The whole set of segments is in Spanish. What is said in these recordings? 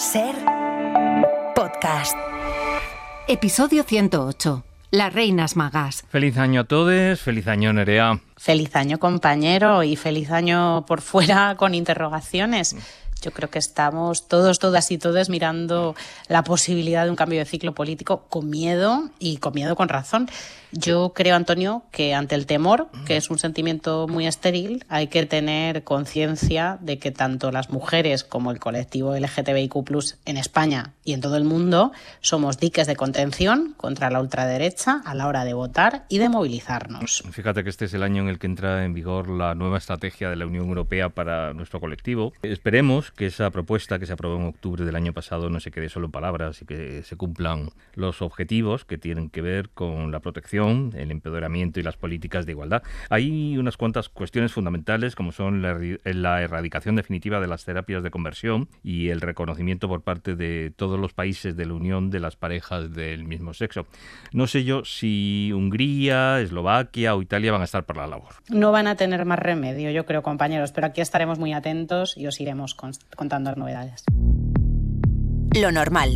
Ser podcast. Episodio 108. Las reinas magas. Feliz año a todos, feliz año Nerea. Feliz año, compañero, y feliz año por fuera con interrogaciones. Yo creo que estamos todos, todas y todos mirando la posibilidad de un cambio de ciclo político con miedo y con miedo con razón. Yo creo, Antonio, que ante el temor, que es un sentimiento muy estéril, hay que tener conciencia de que tanto las mujeres como el colectivo LGTBIQ+ en España y en todo el mundo somos diques de contención contra la ultraderecha a la hora de votar y de movilizarnos. Fíjate que este es el año en el que entra en vigor la nueva estrategia de la Unión Europea para nuestro colectivo. Esperemos que esa propuesta que se aprobó en octubre del año pasado no se quede solo en palabras y que se cumplan los objetivos que tienen que ver con la protección, el empoderamiento y las políticas de igualdad. Hay unas cuantas cuestiones fundamentales como son la erradicación definitiva de las terapias de conversión y el reconocimiento por parte de todos los países de la Unión de las parejas del mismo sexo. No sé yo si Hungría, Eslovaquia o Italia van a estar por la labor. No van a tener más remedio, yo creo, compañeros, pero aquí estaremos muy atentos y os iremos contando novedades. Lo normal.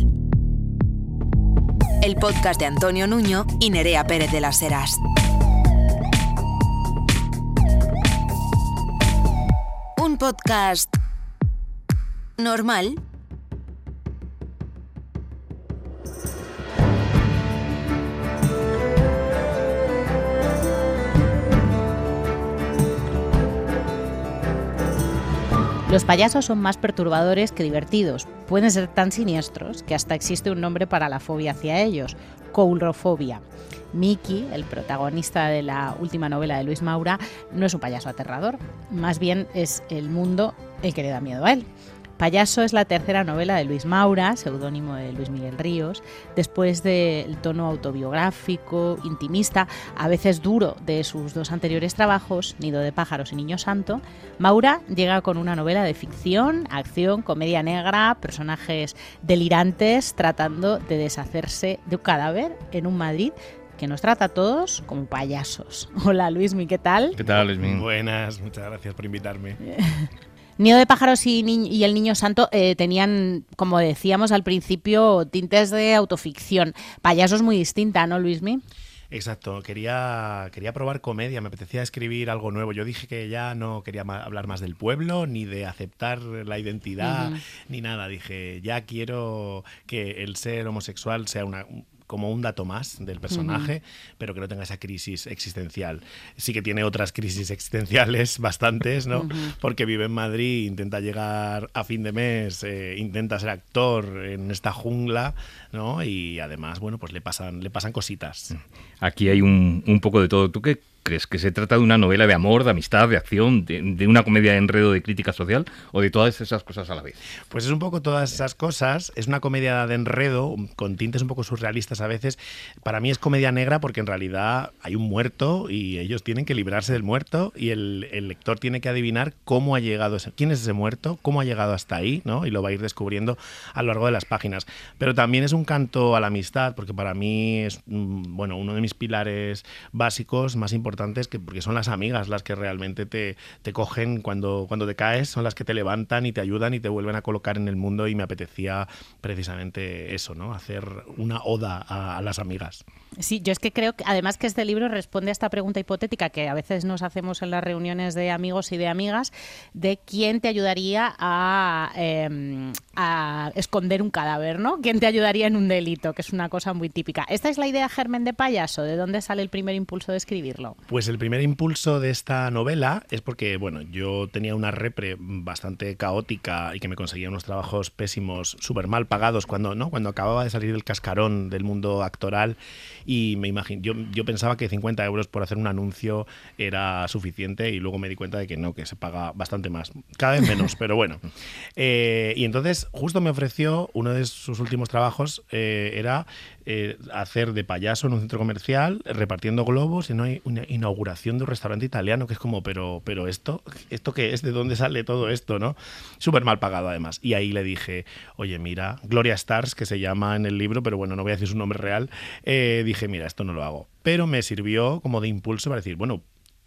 El podcast de Antonio Nuño y Nerea Pérez de las Heras. Un podcast normal. Los payasos son más perturbadores que divertidos. Pueden ser tan siniestros que hasta existe un nombre para la fobia hacia ellos: coulrofobia. Miki, el protagonista de la última novela de Luis Maura, no es un payaso aterrador, más bien es el mundo el que le da miedo a él. Payaso es la tercera novela de Luis Maura, seudónimo de Luis Miguel Ríos, después del tono autobiográfico, intimista, a veces duro de sus dos anteriores trabajos, Nido de pájaros y Niño Santo. Maura llega con una novela de ficción, acción, comedia negra, personajes delirantes tratando de deshacerse de un cadáver en un Madrid que nos trata a todos como payasos. Hola Luismi, ¿qué tal? ¿Qué tal, Luismi? Buenas, muchas gracias por invitarme. Nido de pájaros y el Niño Santo tenían, como decíamos al principio, tintes de autoficción. Payasos muy distinta, ¿no, Luismi? Exacto, quería probar comedia, me apetecía escribir algo nuevo. Yo dije que ya no quería hablar más del pueblo, ni de aceptar la identidad, ni nada. Dije, ya quiero que el ser homosexual sea como un dato más del personaje, pero que no tenga esa crisis existencial. Sí que tiene otras crisis existenciales bastantes, ¿no? Porque vive en Madrid, intenta llegar a fin de mes, intenta ser actor en esta jungla, ¿no? Y además, bueno, pues le pasan cositas. Aquí hay un poco de todo. ¿Tú qué crees? ¿Que se trata de una novela de amor, de amistad, de acción, de una comedia de enredo, de crítica social o de todas esas cosas a la vez? Pues es un poco todas esas cosas. Es una comedia de enredo con tintes un poco surrealistas a veces. Para mí es comedia negra porque en realidad hay un muerto y ellos tienen que librarse del muerto y el lector tiene que adivinar cómo ha llegado, quién es ese muerto, cómo ha llegado hasta ahí, ¿no? Y lo va a ir descubriendo a lo largo de las páginas. Pero también es un canto a la amistad porque para mí es uno de mis pilares básicos más importantes, porque son las amigas las que realmente te cogen cuando te caes, son las que te levantan y te ayudan y te vuelven a colocar en el mundo, y me apetecía precisamente eso, ¿no? Hacer una oda a las amigas. Sí, yo es que creo que además que este libro responde a esta pregunta hipotética que a veces nos hacemos en las reuniones de amigos y de amigas, de quién te ayudaría a esconder un cadáver, ¿no? ¿Quién te ayudaría en un delito? Que es una cosa muy típica. ¿Esta es la idea germen de Payaso? ¿De dónde sale el primer impulso de escribirlo? Pues el primer impulso de esta novela es porque, bueno, yo tenía una repre bastante caótica y que me conseguía unos trabajos pésimos, súper mal pagados cuando acababa de salir del cascarón del mundo actoral, y me imagino, yo pensaba que 50 euros por hacer un anuncio era suficiente y luego me di cuenta de que no, que se paga bastante más, cada vez menos, pero bueno. Y entonces justo me ofreció, uno de sus últimos trabajos era hacer de payaso en un centro comercial repartiendo globos en una inauguración de un restaurante italiano, que es como, pero ¿esto qué es? ¿De dónde sale todo esto, no? Súper mal pagado además. Y ahí le dije, oye, mira, Gloria Stars, que se llama en el libro, pero bueno, no voy a decir su nombre real, dije, mira, esto no lo hago. Pero me sirvió como de impulso para decir, bueno,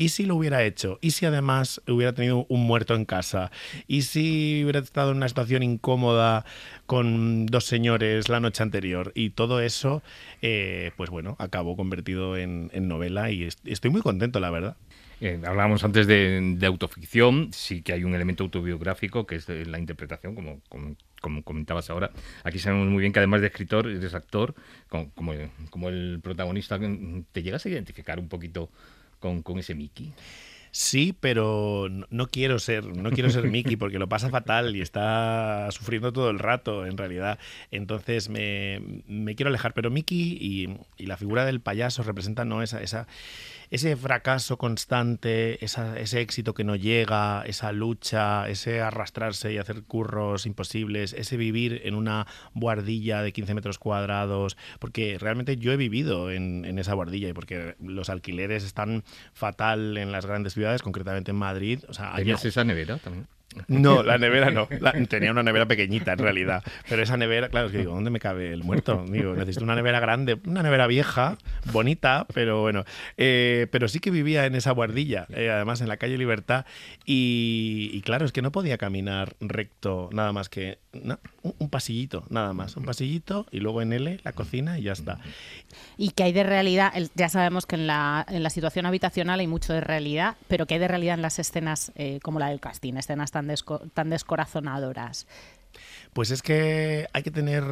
¿y si lo hubiera hecho? ¿Y si además hubiera tenido un muerto en casa? ¿Y si hubiera estado en una situación incómoda con 2 señores la noche anterior? Y todo eso, pues bueno, acabó convertido en novela y estoy muy contento, la verdad. Hablábamos antes de autoficción, sí que hay un elemento autobiográfico que es la interpretación, como comentabas ahora. Aquí sabemos muy bien que además de escritor, eres actor, como el protagonista. ¿Te llegas a identificar un poquito con ese Mickey? Sí, pero no quiero ser Mickey porque lo pasa fatal y está sufriendo todo el rato, en realidad. Entonces me quiero alejar. Pero Mickey y la figura del payaso representan, ¿no?, ese fracaso constante, ese éxito que no llega, esa lucha, ese arrastrarse y hacer curros imposibles, ese vivir en una buhardilla de 15 metros cuadrados, porque realmente yo he vivido en esa buhardilla y porque los alquileres están fatal en las grandes ciudades, concretamente en Madrid. O sea, ¿Tenías esa nevera también? No, la nevera no. Tenía una nevera pequeñita en realidad. Pero esa nevera, claro, es que digo, ¿dónde me cabe el muerto? Digo, necesito una nevera grande, una nevera vieja, bonita, pero bueno. Pero sí que vivía en esa buhardilla, además en la calle Libertad. Y claro, es que no podía caminar recto, nada más que un pasillito, nada más. Un pasillito y luego en L, la cocina y ya está. Y que hay de realidad, ya sabemos que en la situación habitacional hay mucho de realidad, pero que hay de realidad en las escenas como la del casting, escenas tan descorazonadoras. Pues es que hay que tener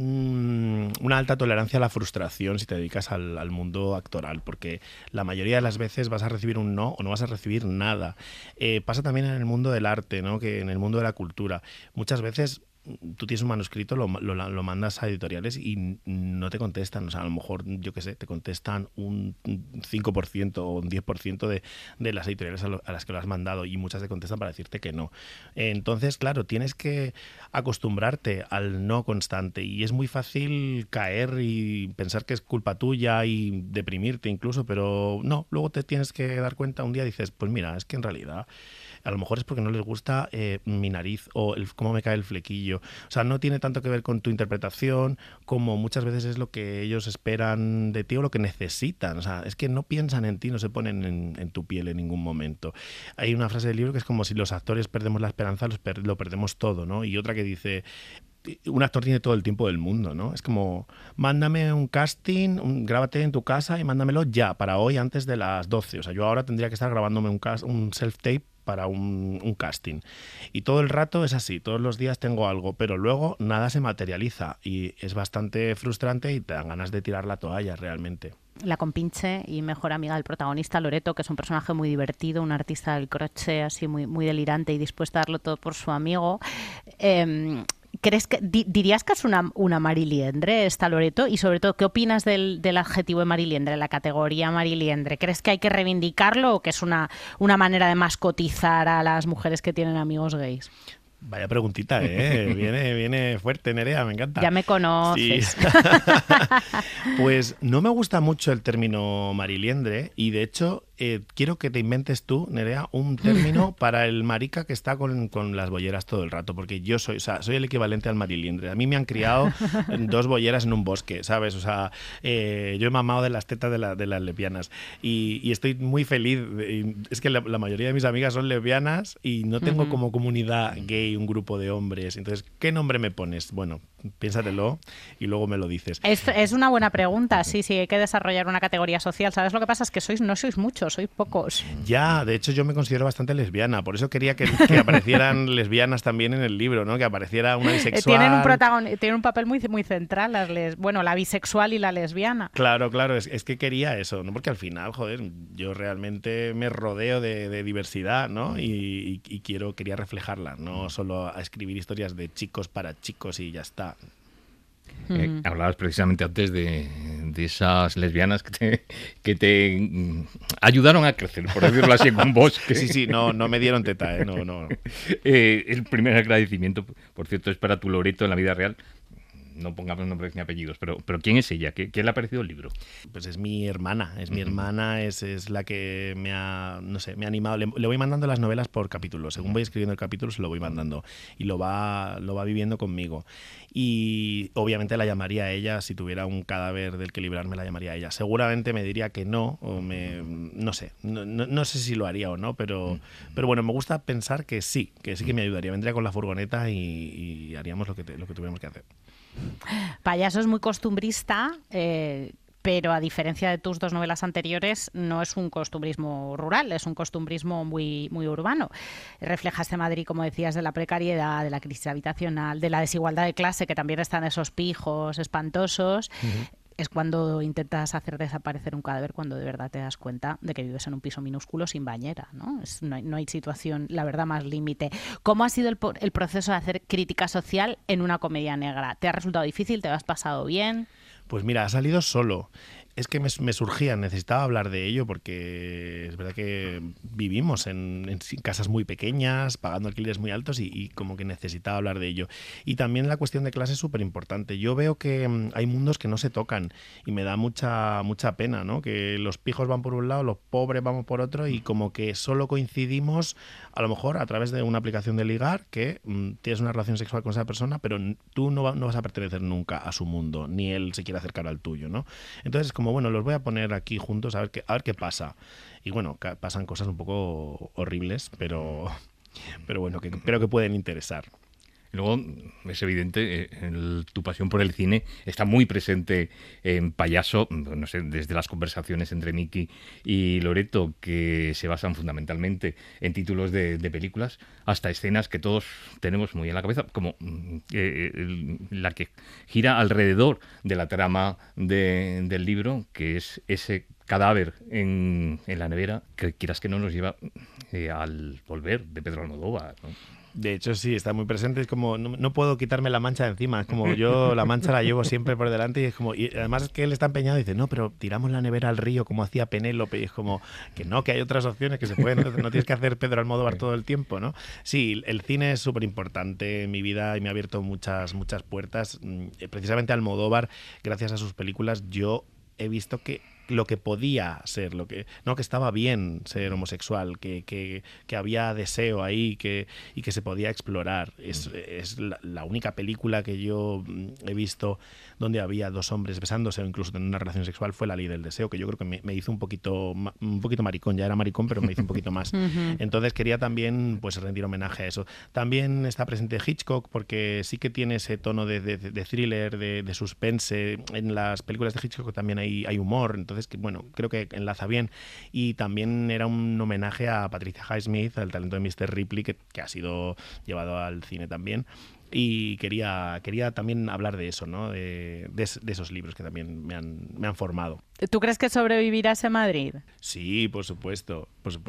una alta tolerancia a la frustración si te dedicas al mundo actoral, porque la mayoría de las veces vas a recibir un no o no vas a recibir nada. Pasa también en el mundo del arte, ¿no?, que en el mundo de la cultura. Muchas veces tú tienes un manuscrito, lo mandas a editoriales y no te contestan. O sea, a lo mejor, yo qué sé, te contestan un 5% o un 10% de las editoriales a las que lo has mandado, y muchas te contestan para decirte que no. Entonces, claro, tienes que acostumbrarte al no constante y es muy fácil caer y pensar que es culpa tuya y deprimirte incluso, pero no, luego te tienes que dar cuenta. Un día dices, pues mira, es que en realidad a lo mejor es porque no les gusta mi nariz o cómo me cae el flequillo. O sea, no tiene tanto que ver con tu interpretación como muchas veces es lo que ellos esperan de ti o lo que necesitan. O sea, es que no piensan en ti, no se ponen en tu piel en ningún momento. Hay una frase del libro que es como si los actores perdemos la esperanza, lo perdemos todo, ¿no? Y otra que dice, un actor tiene todo el tiempo del mundo, ¿no? Es como, mándame un casting, grábate en tu casa y mándamelo ya, para hoy antes de las 12. O sea, yo ahora tendría que estar grabándome un self-tape para un casting. Y todo el rato es así, todos los días tengo algo, pero luego nada se materializa y es bastante frustrante y te dan ganas de tirar la toalla realmente. La compinche y mejor amiga del protagonista, Loreto, que es un personaje muy divertido, un artista del crochet así muy, muy delirante y dispuesto a darlo todo por su amigo. ¿Crees que dirías que es una mariliendre esta Loreto? Y sobre todo, ¿qué opinas del adjetivo de mariliendre, la categoría mariliendre? ¿Crees que hay que reivindicarlo o que es una manera de mascotizar a las mujeres que tienen amigos gays? Vaya preguntita, viene fuerte, Nerea, me encanta. Ya me conoces. Sí. Pues no me gusta mucho el término mariliendre y de hecho quiero que te inventes tú, Nerea, un término para el marica que está con las bolleras todo el rato, porque yo soy el equivalente al mariliendre. A mí me han criado 2 bolleras en un bosque, ¿sabes? O sea, yo he mamado de las tetas de las lesbianas y estoy muy feliz. Es que la mayoría de mis amigas son lesbianas y no tengo como comunidad gay un grupo de hombres. Entonces, ¿qué nombre me pones? Bueno, piénsatelo y luego me lo dices. Es una buena pregunta, sí, hay que desarrollar una categoría social. ¿Sabes lo que pasa? Es que no sois muchos, sois pocos. Ya, de hecho yo me considero bastante lesbiana, por eso quería que aparecieran lesbianas también en el libro, ¿no? Que apareciera una bisexual. Tienen un papel muy, muy central, la bisexual y la lesbiana. Claro, es que quería eso, ¿no? Porque al final, joder, yo realmente me rodeo de diversidad, ¿no? Y quería reflejarla, no solo a escribir historias de chicos para chicos y ya está. Hablabas precisamente antes de esas lesbianas que te ayudaron a crecer, por decirlo así, en un bosque. Sí, no me dieron teta, no. El primer agradecimiento, por cierto, es para tu Loreto en la vida real. no pongamos nombres ni apellidos, pero ¿quién es ella? ¿Qué le ha parecido el libro? Pues es mi hermana, es la que me ha, no sé, me ha animado. Le voy mandando las novelas por capítulos. Según voy escribiendo el capítulo, se lo voy mandando. Y lo va viviendo conmigo. Y obviamente la llamaría a ella, si tuviera un cadáver del que librarme, la llamaría a ella. Seguramente me diría que no, no sé. No sé si lo haría o no, pero bueno, me gusta pensar que sí que me ayudaría. Vendría con la furgoneta y haríamos lo que tuviéramos que hacer. Payaso es muy costumbrista, pero a diferencia de tus dos novelas anteriores, no es un costumbrismo rural, es un costumbrismo muy, muy urbano. Refleja este Madrid, como decías, de la precariedad, de la crisis habitacional, de la desigualdad de clase, que también están esos pijos espantosos. Es cuando intentas hacer desaparecer un cadáver, cuando de verdad te das cuenta de que vives en un piso minúsculo sin bañera, ¿no? No hay situación, la verdad, más límite. ¿Cómo ha sido el proceso de hacer crítica social en una comedia negra? ¿Te ha resultado difícil? ¿Te lo has pasado bien? Pues mira, ha salido solo. Es que me surgía, necesitaba hablar de ello porque es verdad que vivimos en casas muy pequeñas, pagando alquileres muy altos y como que necesitaba hablar de ello. Y también la cuestión de clase es súper importante. Yo veo que hay mundos que no se tocan y me da mucha pena, ¿no? Que los pijos van por un lado, los pobres vamos por otro y como que solo coincidimos a lo mejor a través de una aplicación de ligar que tienes una relación sexual con esa persona, pero tú no vas a pertenecer nunca a su mundo, ni él se quiere acercar al tuyo, ¿no? Entonces, como bueno, los voy a poner aquí juntos a ver qué pasa. Y bueno, pasan cosas un poco horribles, pero bueno, que creo que pueden interesar. Luego, es evidente, tu pasión por el cine está muy presente en Payaso, no sé, desde las conversaciones entre Miki y Loreto, que se basan fundamentalmente en títulos de películas, hasta escenas que todos tenemos muy en la cabeza, como la que gira alrededor de la trama del libro, que es ese cadáver en la nevera, que quieras que no nos lleva al volver de Pedro Almodóvar, ¿no? De hecho, sí, está muy presente. Es como, no puedo quitarme la mancha de encima. Es como yo la mancha la llevo siempre por delante y es como, y además es que él está empeñado y dice, no, pero tiramos la nevera al río como hacía Penélope. Y es como, que hay otras opciones que se pueden, no tienes que hacer Pedro Almodóvar todo el tiempo, ¿no? Sí, el cine es súper importante en mi vida y me ha abierto muchas puertas. Precisamente Almodóvar, gracias a sus películas, yo he visto que lo que podía ser, que estaba bien ser homosexual, que había deseo ahí y que se podía explorar. Es la única película que yo he visto donde había dos hombres besándose o incluso tener una relación sexual fue La Ley del Deseo, que yo creo que me hizo un poquito maricón. Ya era maricón, pero me hizo un poquito más. Entonces quería también pues rendir homenaje a eso. También está presente Hitchcock, porque sí que tiene ese tono de thriller, de suspense. En las películas de Hitchcock también hay humor, entonces que bueno, creo que enlaza bien. Y también era un homenaje a Patricia Highsmith, al talento de Mr. Ripley, que ha sido llevado al cine también. Y quería también hablar de eso, ¿no? De esos libros que también me han formado. ¿Tú crees que sobrevivirás en Madrid? Sí, por supuesto.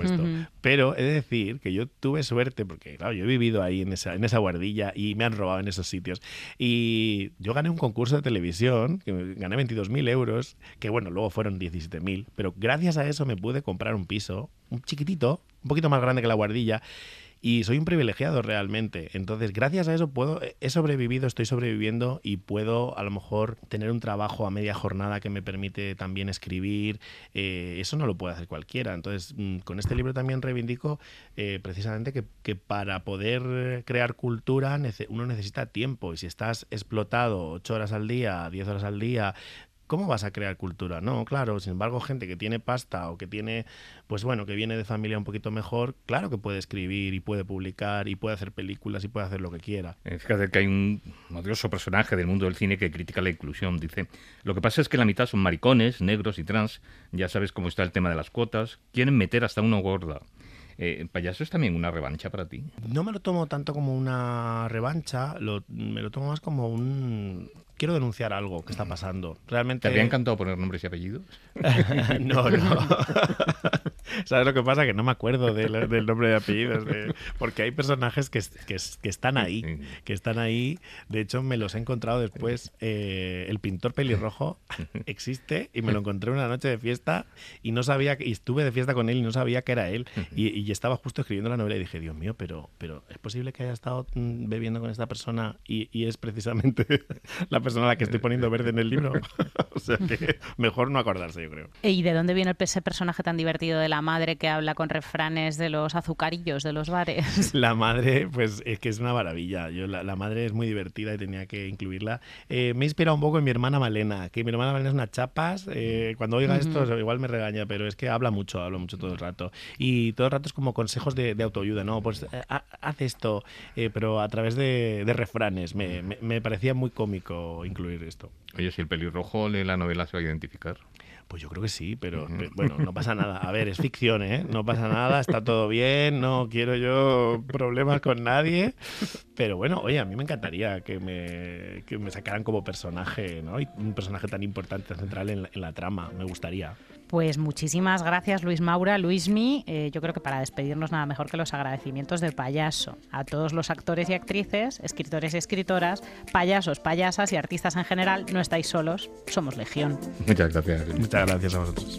Pero he de decir que yo tuve suerte porque, claro, yo he vivido ahí en esa guardilla y me han robado en esos sitios. Y yo gané un concurso de televisión, que gané 22.000 euros, que bueno, luego fueron 17.000, pero gracias a eso me pude comprar un piso, un chiquitito, un poquito más grande que la guardilla. Y soy un privilegiado realmente. Entonces, gracias a eso estoy sobreviviendo y puedo a lo mejor tener un trabajo a media jornada que me permite también escribir. Eso no lo puede hacer cualquiera. Entonces, con este libro también reivindico precisamente que para poder crear cultura uno necesita tiempo. Y si estás explotado 8 horas al día, 10 horas al día, ¿cómo vas a crear cultura? No, claro, sin embargo, gente que tiene pasta o que tiene, pues bueno, que viene de familia un poquito mejor, claro que puede escribir y puede publicar y puede hacer películas y puede hacer lo que quiera. Fíjate que hay un odioso personaje del mundo del cine que critica la inclusión. Dice, lo que pasa es que la mitad son maricones, negros y trans. Ya sabes cómo está el tema de las cuotas. Quieren meter hasta uno gorda. ¿Payaso es también una revancha para ti? No me lo tomo tanto como una revancha, me lo tomo más como quiero denunciar algo que está pasando. Realmente... ¿Te habría encantado poner nombres y apellidos? No. ¿Sabes lo que pasa? Que no me acuerdo del nombre de apellidos. Porque hay personajes que están ahí. Que están ahí. De hecho, me los he encontrado después. El pintor pelirrojo existe y me lo encontré una noche de fiesta y no sabía, y estuve de fiesta con él y no sabía que era él. Y estaba justo escribiendo la novela y dije, Dios mío, pero ¿es posible que haya estado bebiendo con esta persona y es precisamente la persona a la que estoy poniendo verde en el libro? O sea que mejor no acordarse, yo creo. ¿Y de dónde viene ese personaje tan divertido de la madre que habla con refranes de los azucarillos de los bares? La madre, pues es que es una maravilla. La madre es muy divertida y tenía que incluirla. Me he inspirado un poco en mi hermana Malena, que mi hermana Malena es una chapas. Cuando oiga esto igual me regaña, pero es que habla mucho todo el rato. Y todo el rato es como consejos de autoayuda, ¿no? Pues haz esto, pero a través de refranes. Me parecía muy cómico incluir esto. Oye, si el pelirrojo lee la novela, ¿se va a identificar? Pues yo creo que sí, pero bueno, no pasa nada. A ver, es ficción, ¿eh? No pasa nada, está todo bien, no quiero yo problemas con nadie. Pero bueno, oye, a mí me encantaría que me sacaran como personaje, ¿no? Y un personaje tan importante, tan central en la trama, me gustaría. Pues muchísimas gracias, Luis Maura, Luismi. Yo creo que para despedirnos nada mejor que los agradecimientos de Payaso a todos los actores y actrices, escritores y escritoras, payasos, payasas y artistas en general. No estáis solos, somos legión. Muchas gracias. Muchas gracias a vosotros.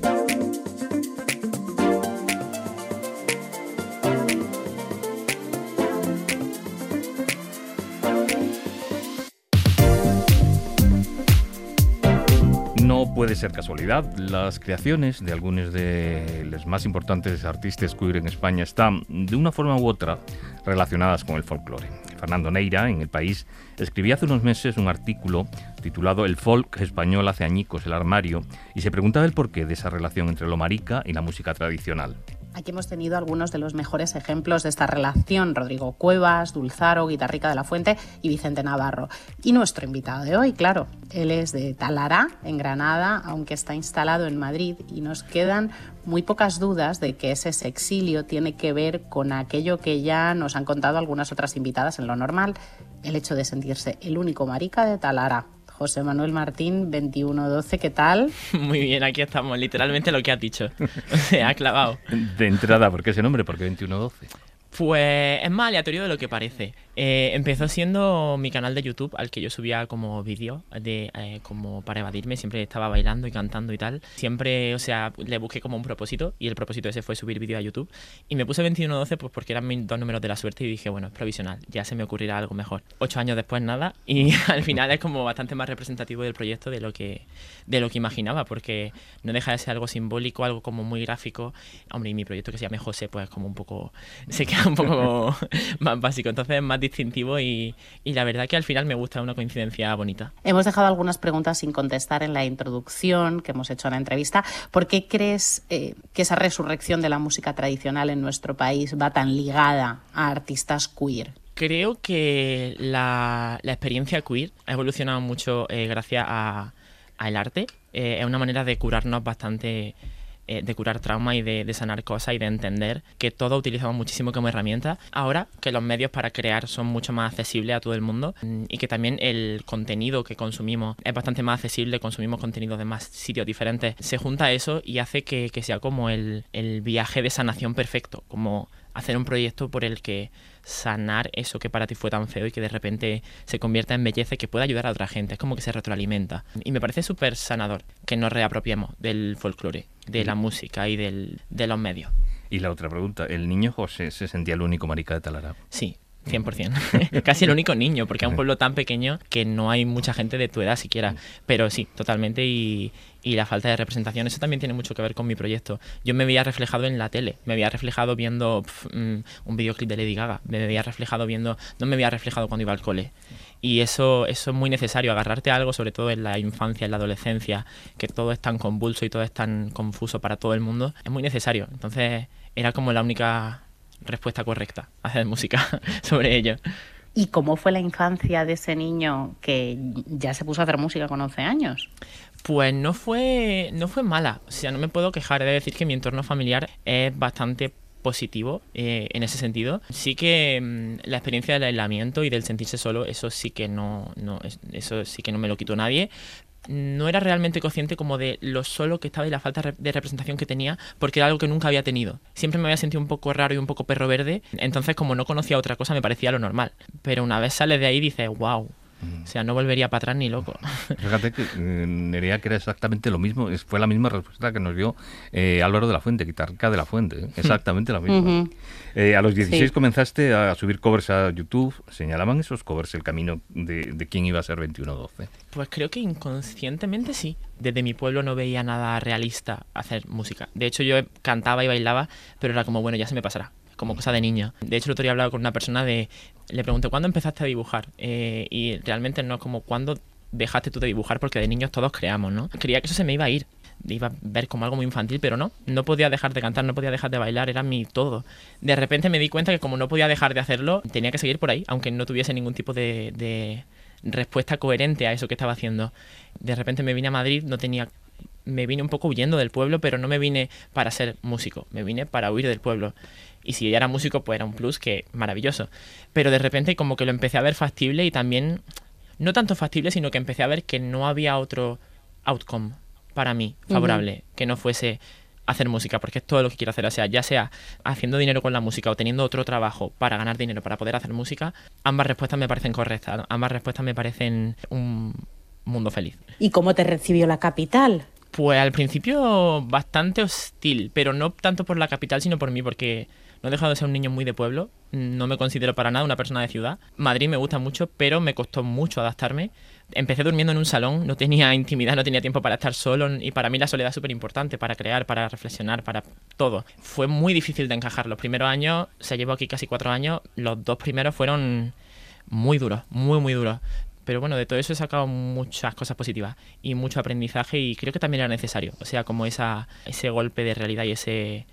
No puede ser casualidad. Las creaciones de algunos de los más importantes artistas queer en España están, de una forma u otra, relacionadas con el folclore. Fernando Neira, en El País, escribía hace unos meses un artículo titulado El folk español hace añicos el armario y se preguntaba el porqué de esa relación entre lo marica y la música tradicional. Aquí hemos tenido algunos de los mejores ejemplos de esta relación: Rodrigo Cuevas, Dulzaro, Guitarrica de la Fuente y Vicente Navarro. Y nuestro invitado de hoy, claro, él es de Talará, en Granada, aunque está instalado en Madrid, y nos quedan muy pocas dudas de que ese exilio tiene que ver con aquello que ya nos han contado algunas otras invitadas en Lo Normal, el hecho de sentirse el único marica de Talará. José Manuel Martín, 2112, ¿qué tal? Muy bien, aquí estamos, literalmente lo que has dicho. O sea, ha clavado. De entrada, ¿por qué ese nombre? ¿Por qué 2112? Pues es más aleatorio de lo que parece. Empezó siendo mi canal de YouTube, al que yo subía como vídeos como para evadirme. Siempre estaba bailando y cantando y tal. Siempre, o sea, le busqué como un propósito, y el propósito ese fue subir vídeos a YouTube. Y me puse 2112 pues porque eran mis dos números de la suerte, y dije, bueno, es provisional, ya se me ocurrirá algo mejor. 8 años después nada, y al final es como bastante más representativo del proyecto de lo que imaginaba, porque no deja de ser algo simbólico, algo como muy gráfico. Hombre, y mi proyecto, que se llame José, pues como un poco, se queda un poco más básico, entonces es más distintivo, y la verdad que al final me gusta, una coincidencia bonita. Hemos dejado algunas preguntas sin contestar en la introducción que hemos hecho a la entrevista. ¿Por qué crees que esa resurrección de la música tradicional en nuestro país va tan ligada a artistas queer? Creo que la experiencia queer ha evolucionado mucho gracias al arte. Es una manera de curarnos bastante, de curar trauma y de sanar cosas y de entender que todo utilizamos muchísimo como herramienta. Ahora que los medios para crear son mucho más accesibles a todo el mundo, y que también el contenido que consumimos es bastante más accesible, consumimos contenido de más sitios diferentes, se junta eso y hace que sea como el viaje de sanación perfecto, como hacer un proyecto por el que sanar eso que para ti fue tan feo y que de repente se convierta en belleza y que pueda ayudar a otra gente. Es como que se retroalimenta. Y me parece súper sanador que nos reapropiemos del folclore, de la música y de los medios. Y la otra pregunta, ¿el niño José se sentía el único marica de Talará? Sí. 100%. Casi el único niño, porque es un pueblo tan pequeño que no hay mucha gente de tu edad siquiera. Pero sí, totalmente. Y la falta de representación, eso también tiene mucho que ver con mi proyecto. Yo me veía reflejado en la tele, me veía reflejado viendo un videoclip de Lady Gaga, me veía reflejado no me veía reflejado cuando iba al cole. Y eso es muy necesario, agarrarte a algo, sobre todo en la infancia, en la adolescencia, que todo es tan convulso y todo es tan confuso para todo el mundo, es muy necesario. Entonces era como la única respuesta correcta, hacer música sobre ello. ¿Y cómo fue la infancia de ese niño que ya se puso a hacer música con 11 años? Pues no fue mala, o sea, no me puedo quejar. He de decir que mi entorno familiar es bastante positivo en ese sentido. Sí que la experiencia del aislamiento y del sentirse solo, eso sí que no me lo quitó nadie, no era realmente consciente como de lo solo que estaba y la falta de representación que tenía, porque era algo que nunca había tenido. Siempre me había sentido un poco raro y un poco perro verde, entonces como no conocía otra cosa me parecía lo normal. Pero una vez sales de ahí dices, wow. O sea, no volvería para atrás ni loco. Fíjate que Nerea, que era exactamente lo mismo, fue la misma respuesta que nos dio Álvaro de la Fuente, Guitarca de la Fuente, exactamente la misma. A los 16 comenzaste a subir covers a YouTube. ¿Señalaban esos covers el camino de quién iba a ser 2112? Pues creo que inconscientemente sí. Desde mi pueblo no veía nada realista hacer música. De hecho, yo cantaba y bailaba, pero era como, bueno, ya se me pasará. Como cosa de niño. De hecho, el otro día hablaba con una persona le pregunté, ¿cuándo empezaste a dibujar? Y realmente no es como, ¿cuándo dejaste tú de dibujar? Porque de niños todos creamos, ¿no? Creía que eso se me iba a ir. Iba a ver como algo muy infantil, pero no podía dejar de cantar, no podía dejar de bailar, era mi todo. De repente me di cuenta que como no podía dejar de hacerlo, tenía que seguir por ahí, aunque no tuviese ningún tipo de respuesta coherente a eso que estaba haciendo. De repente me vine a Madrid, me vine un poco huyendo del pueblo, pero no me vine para ser músico, me vine para huir del pueblo. Y si ya era músico, pues era un plus que maravilloso. Pero de repente como que lo empecé a ver factible y también, no tanto factible, sino que empecé a ver que no había otro outcome para mí favorable, que no fuese hacer música, porque es todo lo que quiero hacer. O sea, ya sea haciendo dinero con la música o teniendo otro trabajo para ganar dinero, para poder hacer música, ambas respuestas me parecen correctas, ambas respuestas me parecen un mundo feliz. ¿Y cómo te recibió la capital? Pues al principio bastante hostil, pero no tanto por la capital, sino por mí, porque no he dejado de ser un niño muy de pueblo, no me considero para nada una persona de ciudad. Madrid me gusta mucho, pero me costó mucho adaptarme. Empecé durmiendo en un salón, no tenía intimidad, no tenía tiempo para estar solo, y para mí la soledad es súper importante, para crear, para reflexionar, para todo. Fue muy difícil de encajar. Los primeros años, llevo aquí casi 4 años, los 2 primeros fueron muy duros, muy duros. Pero bueno, de todo eso he sacado muchas cosas positivas y mucho aprendizaje, y creo que también era necesario. O sea, como ese golpe de realidad y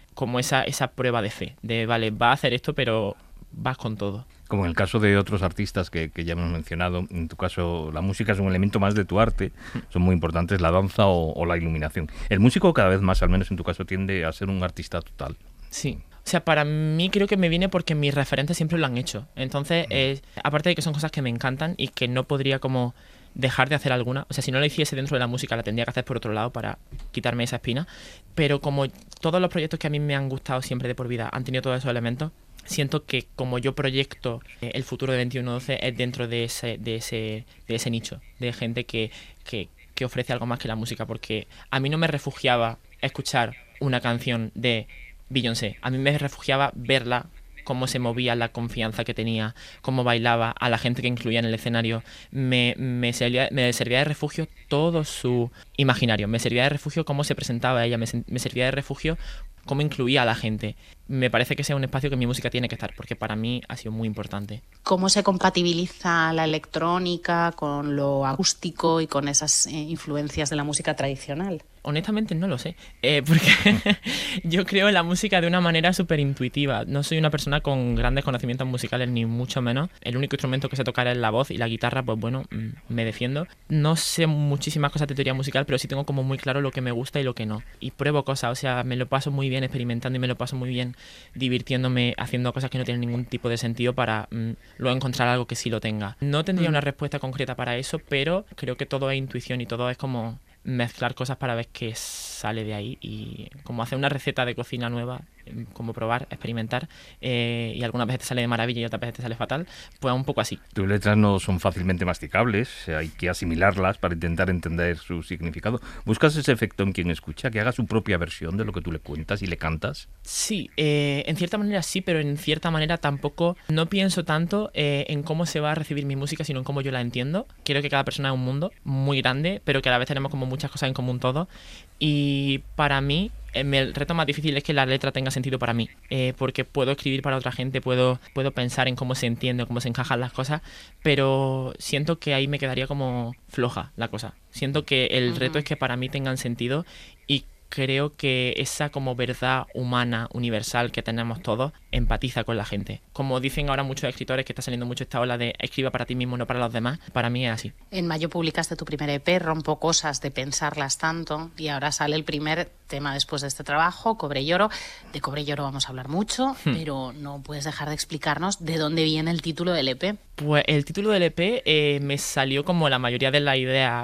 esa prueba de fe, de vale, va a hacer esto, pero vas con todo. Como en el caso de otros artistas que ya hemos mencionado, en tu caso la música es un elemento más de tu arte, son muy importantes la danza o la iluminación. El músico cada vez más, al menos en tu caso, tiende a ser un artista total. Sí. O sea, para mí creo que me viene porque mis referentes siempre lo han hecho. Entonces, aparte de que son cosas que me encantan y que no podría como dejar de hacer alguna. O sea, si no lo hiciese dentro de la música, la tendría que hacer por otro lado para quitarme esa espina. Pero como todos los proyectos que a mí me han gustado siempre de por vida han tenido todos esos elementos, siento que como yo proyecto el futuro de 2112 es dentro de ese nicho, de gente que ofrece algo más que la música. Porque a mí no me refugiaba escuchar una canción de Beyoncé, a mí me refugiaba verla, cómo se movía, la confianza que tenía, cómo bailaba, a la gente que incluía en el escenario. Me servía de refugio todo su imaginario, me servía de refugio cómo se presentaba ella, me servía de refugio cómo incluía a la gente. Me parece que sea un espacio que mi música tiene que estar, porque para mí ha sido muy importante. ¿Cómo se compatibiliza la electrónica con lo acústico y con esas influencias de la música tradicional? Honestamente no lo sé, porque yo creo en la música de una manera súper intuitiva. No soy una persona con grandes conocimientos musicales, ni mucho menos. El único instrumento que sé tocar es la voz, y la guitarra, pues bueno, me defiendo. No sé muchísimas cosas de teoría musical, pero sí tengo como muy claro lo que me gusta y lo que no. Y pruebo cosas, o sea, me lo paso muy bien experimentando y me lo paso muy bien divirtiéndome, haciendo cosas que no tienen ningún tipo de sentido para luego encontrar algo que sí lo tenga. No tendría una respuesta concreta para eso, pero creo que todo es intuición y todo es como mezclar cosas para ver qué sale de ahí, y como hacer una receta de cocina nueva, como probar, experimentar, y algunas veces te sale de maravilla y otras veces te sale fatal, pues un poco así. Tus letras no son fácilmente masticables, hay que asimilarlas para intentar entender su significado. ¿Buscas ese efecto en quien escucha, que haga su propia versión de lo que tú le cuentas y le cantas? Sí, en cierta manera sí, pero en cierta manera tampoco. No pienso tanto en cómo se va a recibir mi música, sino en cómo yo la entiendo. Creo que cada persona es un mundo muy grande, pero que a la vez tenemos como muchas cosas en común todos. Y para mí, el reto más difícil es que la letra tenga sentido para mí, porque puedo escribir para otra gente, puedo pensar en cómo se entiende, cómo se encajan las cosas, pero siento que ahí me quedaría como floja la cosa. Siento que el reto es que para mí tengan sentido, y creo que esa como verdad humana, universal que tenemos todos, empatiza con la gente. Como dicen ahora muchos escritores, que está saliendo mucho esta ola de escriba para ti mismo, no para los demás, para mí es así. En mayo publicaste tu primer EP, Rompo Cosas de pensarlas tanto, y ahora sale el primer tema después de este trabajo, Cobre y Lloro. De Cobre y Lloro vamos a hablar mucho, pero no puedes dejar de explicarnos de dónde viene el título del EP. Pues el título del EP me salió como la mayoría de las ideas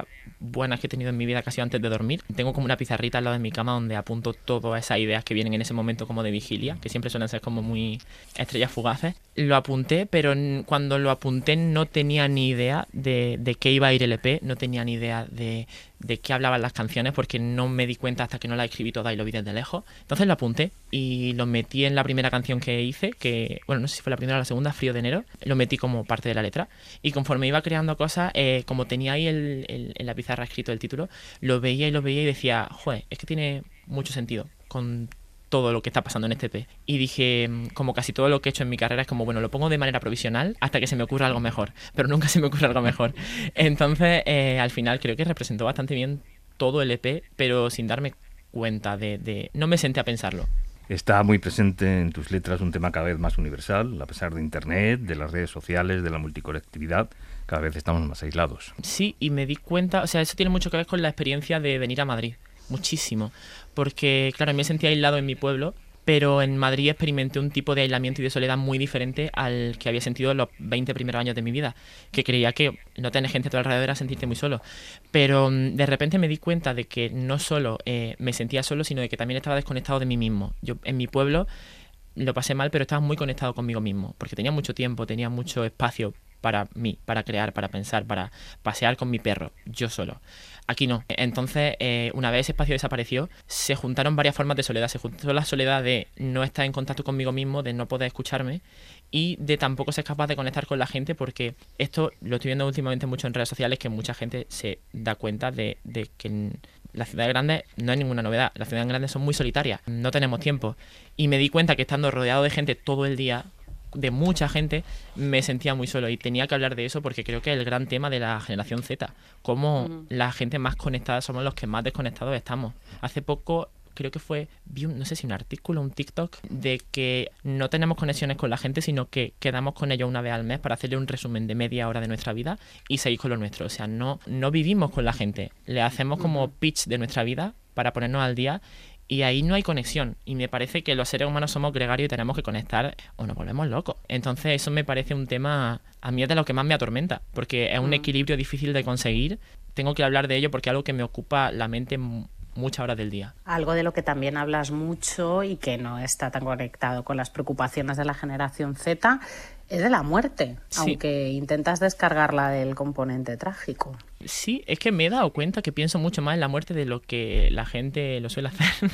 buenas que he tenido en mi vida casi antes de dormir. Tengo como una pizarrita al lado de mi cama donde apunto todas esas ideas que vienen en ese momento como de vigilia, que siempre suelen ser como muy estrellas fugaces. Lo apunté, pero cuando lo apunté no tenía ni idea de qué iba a ir el EP, no tenía ni idea de qué hablaban las canciones, porque no me di cuenta hasta que no las escribí todas y lo vi desde lejos. Entonces lo apunté y lo metí en la primera canción que hice, que, bueno, no sé si fue la primera o la segunda, Frío de enero, lo metí como parte de la letra. Y conforme iba creando cosas, como tenía ahí en la pizarra escrito el título, lo veía y decía, joder, es que tiene mucho sentido con todo lo que está pasando en este EP. Y dije, como casi todo lo que he hecho en mi carrera, es como, bueno, lo pongo de manera provisional hasta que se me ocurra algo mejor, pero nunca se me ocurre algo mejor. Entonces, al final creo que representó bastante bien todo el EP, pero sin darme cuenta no me senté a pensarlo. Está muy presente en tus letras un tema cada vez más universal, a pesar de Internet, de las redes sociales, de la multicolectividad. Cada vez estamos más aislados. Sí, y me di cuenta, o sea, eso tiene mucho que ver con la experiencia de venir a Madrid, muchísimo, porque claro, me sentía aislado en mi pueblo, pero en Madrid experimenté un tipo de aislamiento y de soledad muy diferente al que había sentido en los 20 primeros años de mi vida, que creía que no tener gente a tu alrededor era sentirte muy solo, pero de repente me di cuenta de que no solo me sentía solo, sino de que también estaba desconectado de mí mismo. Yo en mi pueblo lo pasé mal, pero estaba muy conectado conmigo mismo, porque tenía mucho tiempo, tenía mucho espacio para mí, para crear, para pensar, para pasear con mi perro, yo solo. Aquí no. Entonces, una vez ese espacio desapareció, se juntaron varias formas de soledad. Se juntó la soledad de no estar en contacto conmigo mismo, de no poder escucharme y de tampoco ser capaz de conectar con la gente, porque esto lo estoy viendo últimamente mucho en redes sociales, que mucha gente se da cuenta de que en las ciudades grandes no hay ninguna novedad. Las ciudades grandes son muy solitarias, no tenemos tiempo. Y me di cuenta que estando rodeado de gente todo el día, de mucha gente, me sentía muy solo y tenía que hablar de eso, porque creo que es el gran tema de la generación Z, cómo la gente más conectada somos los que más desconectados estamos. Hace poco creo que vi no sé si un artículo, un TikTok, de que no tenemos conexiones con la gente, sino que quedamos con ellos una vez al mes para hacerle un resumen de media hora de nuestra vida y seguir con lo nuestro. O sea, no vivimos con la gente, le hacemos como pitch de nuestra vida para ponernos al día. Y ahí no hay conexión. Y me parece que los seres humanos somos gregarios y tenemos que conectar o nos volvemos locos. Entonces eso me parece un tema, a mí es de lo que más me atormenta, porque es un equilibrio difícil de conseguir. Tengo que hablar de ello porque es algo que me ocupa la mente muchas horas del día. Algo de lo que también hablas mucho y que no está tan conectado con las preocupaciones de la generación Z es de la muerte, sí, aunque intentas descargarla del componente trágico. Sí, es que me he dado cuenta que pienso mucho más en la muerte de lo que la gente lo suele hacer.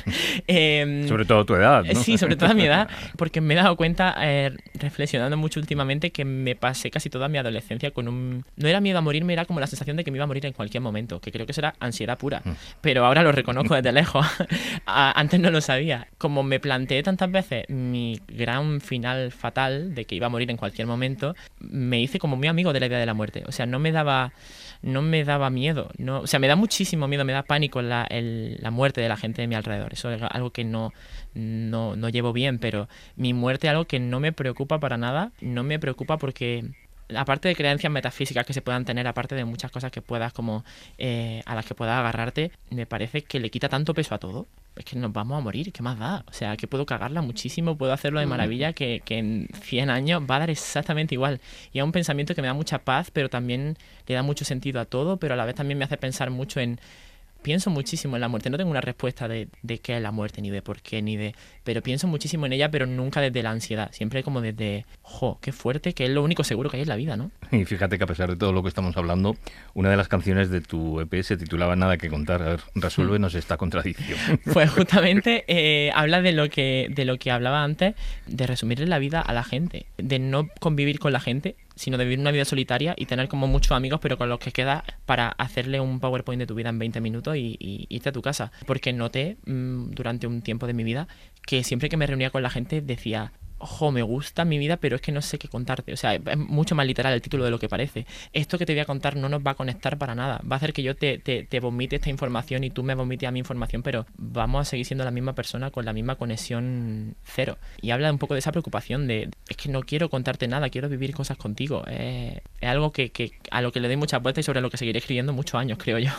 Sobre todo tu edad, ¿no? Sí, sobre todo a mi edad, porque me he dado cuenta, reflexionando mucho últimamente, que me pasé casi toda mi adolescencia con no era miedo a morirme, era como la sensación de que me iba a morir en cualquier momento, que creo que eso era ansiedad pura. Pero ahora lo reconozco desde lejos. Antes no lo sabía. Como me planteé tantas veces mi gran final fatal de que iba a morir en cualquier momento, me hice como muy amigo de la idea de la muerte. O sea, no me daba miedo, no, o sea, me da muchísimo miedo, me da pánico la muerte de la gente de mi alrededor. Eso es algo que no llevo bien, pero mi muerte es algo que no me preocupa para nada. No me preocupa porque, aparte de creencias metafísicas que se puedan tener, aparte de muchas cosas que puedas como a las que puedas agarrarte, me parece que le quita tanto peso a todo. Es que nos vamos a morir, ¿qué más da? O sea, que puedo cagarla muchísimo, puedo hacerlo de maravilla, que en 100 años va a dar exactamente igual. Y es un pensamiento que me da mucha paz, pero también le da mucho sentido a todo, pero a la vez también me hace pensar mucho pienso muchísimo en la muerte. No tengo una respuesta de qué es la muerte, ni de por qué, pero pienso muchísimo en ella, pero nunca desde la ansiedad. Siempre como desde, qué fuerte, que es lo único seguro que hay en la vida, ¿no? Y fíjate que a pesar de todo lo que estamos hablando, una de las canciones de tu EP se titulaba Nada que contar. A ver, resuélvenos esta contradicción. Pues justamente habla de lo que hablaba antes, de resumirle la vida a la gente, de no convivir con la gente, sino de vivir una vida solitaria y tener como muchos amigos, pero con los que quedas para hacerle un PowerPoint de tu vida en 20 minutos y irte a tu casa. Porque noté durante un tiempo de mi vida que siempre que me reunía con la gente decía, me gusta mi vida, pero es que no sé qué contarte. O sea, es mucho más literal el título de lo que parece. Esto que te voy a contar no nos va a conectar para nada. Va a hacer que yo te vomite esta información y tú me vomites a mi información, pero vamos a seguir siendo la misma persona con la misma conexión cero. Y habla un poco de esa preocupación de, es que no quiero contarte nada, quiero vivir cosas contigo. Es algo que a lo que le doy muchas vueltas y sobre lo que seguiré escribiendo muchos años, creo yo.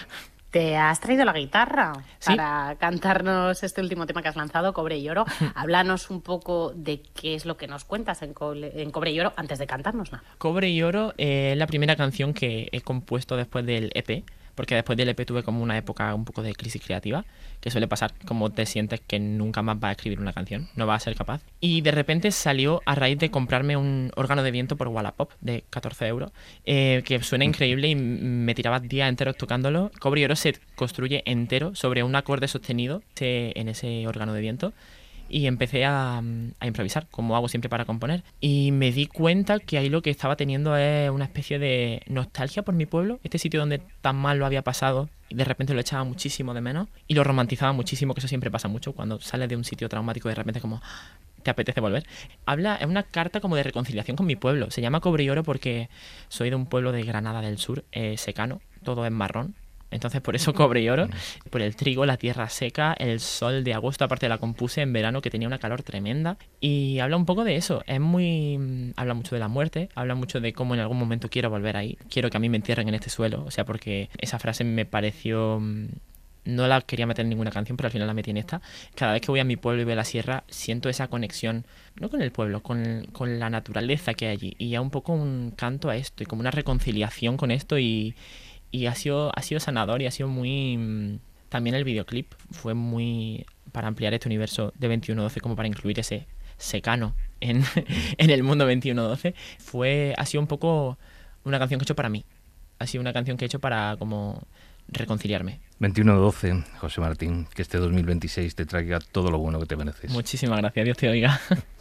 Te has traído la guitarra ¿Sí? para cantarnos este último tema que has lanzado, Cobre y Oro. Háblanos un poco de qué es lo que nos cuentas en Cobre y Oro antes de cantárnosla. Cobre y Oro es la primera canción que he compuesto después del EP, porque después del EP tuve como una época un poco de crisis creativa, que suele pasar, como te sientes que nunca más vas a escribir una canción, no vas a ser capaz. Y de repente salió a raíz de comprarme un órgano de viento por Wallapop de 14 euros, que suena increíble y me tiraba días enteros tocándolo. Cobre y Oro se construye entero sobre un acorde sostenido en ese órgano de viento. Y empecé a improvisar, como hago siempre para componer. Y me di cuenta que ahí lo que estaba teniendo es una especie de nostalgia por mi pueblo, este sitio donde tan mal lo había pasado, y de repente lo echaba muchísimo de menos y lo romantizaba muchísimo, que eso siempre pasa mucho, cuando sales de un sitio traumático de repente como te apetece volver. Es una carta como de reconciliación con mi pueblo. Se llama Cobre y Oro porque soy de un pueblo de Granada del Sur, secano, todo es marrón. Entonces por eso Cobre y Oro, por el trigo, la tierra seca, el sol de agosto. Aparte la compuse en verano, que tenía una calor tremenda, y habla un poco de eso. Habla mucho de la muerte, habla mucho de cómo en algún momento quiero volver ahí, quiero que a mí me entierren en este suelo. O sea, porque esa frase me pareció... No la quería meter en ninguna canción, pero al final la metí en esta. Cada vez que voy a mi pueblo y veo la sierra, siento esa conexión, no con el pueblo, con la naturaleza que hay allí. Y ya un poco un canto a esto, y como una reconciliación con esto, y ha sido sanador, y ha sido muy... También el videoclip fue muy... para ampliar este universo de 2112, como para incluir ese secano en el mundo 2112. Ha sido un poco una canción que he hecho para mí. Ha sido una canción que he hecho para como reconciliarme. 2112, José Martín, que este 2026 te traiga todo lo bueno que te mereces. Muchísimas gracias, Dios te oiga.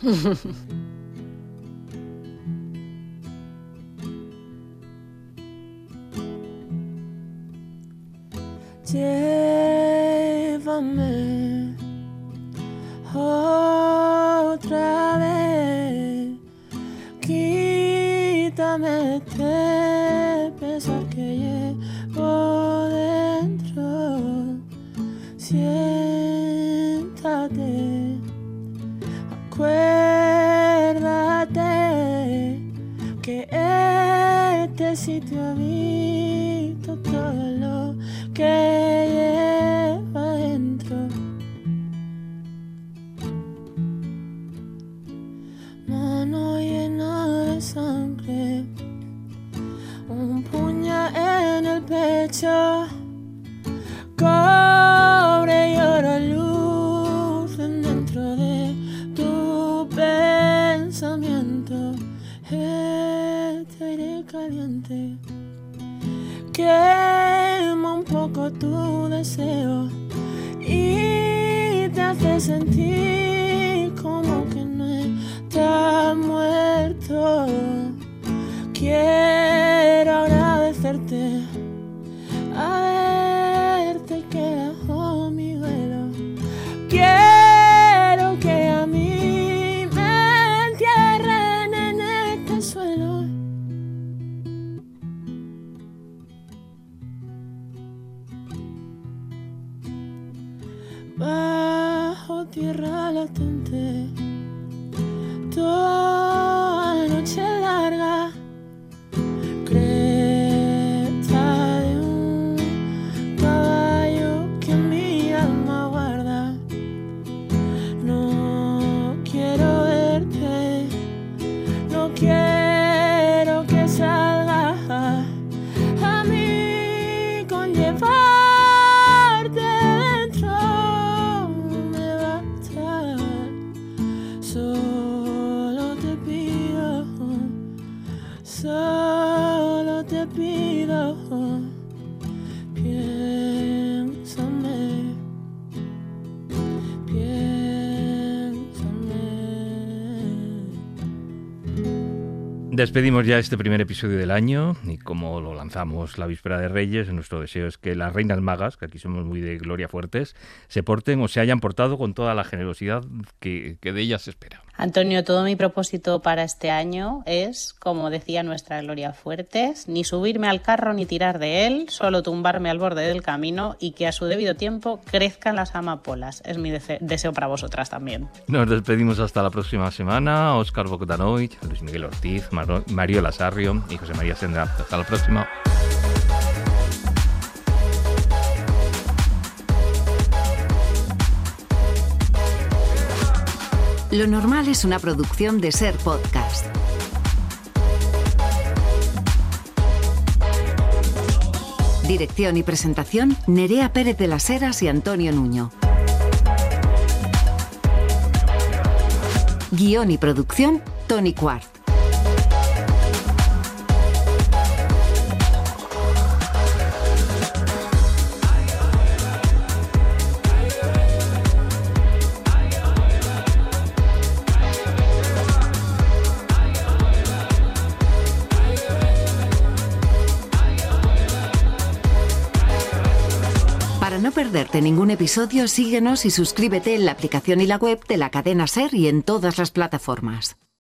Llévame otra vez, quítame este pesar que llevo dentro, siéntate, acuérdate que este sitio ha visto todo lo que lleva dentro. Mano llena de sangre, un puñal en el pecho, cobre y oro lucen dentro de tu pensamiento. Este aire caliente quema un poco tu deseo y te hace sentir como que no estás muerto. Quiero agradecerte, haberte quedado mi duelo. Quiero que a mí me entierren en este suelo. Bajo tierra latente, toda la noche larga, cresta de un caballo que mi alma guarda. No quiero verte, no quiero que salgas a mí con llevarte dentro. Me basta, solo te pido, piénsame, Despedimos ya este primer episodio del año, y como lo lanzamos la víspera de Reyes, nuestro deseo es que las reinas magas, que aquí somos muy de Gloria Fuertes, se porten o se hayan portado con toda la generosidad que de ellas se espera. Antonio, todo mi propósito para este año es, como decía nuestra Gloria Fuertes, ni subirme al carro ni tirar de él, solo tumbarme al borde del camino y que a su debido tiempo crezcan las amapolas. Es mi deseo para vosotras también. Nos despedimos hasta la próxima semana. Óscar Bogdanovic, Luis Miguel Ortiz, Mario Lasarrio y José María Sendra. Hasta la próxima. Lo normal es una producción de Ser Podcast. Dirección y presentación, Nerea Pérez de las Heras y Antonio Nuño. Guión y producción, Tony Quart. Para no perderte ningún episodio, síguenos y suscríbete en la aplicación y la web de la cadena SER y en todas las plataformas.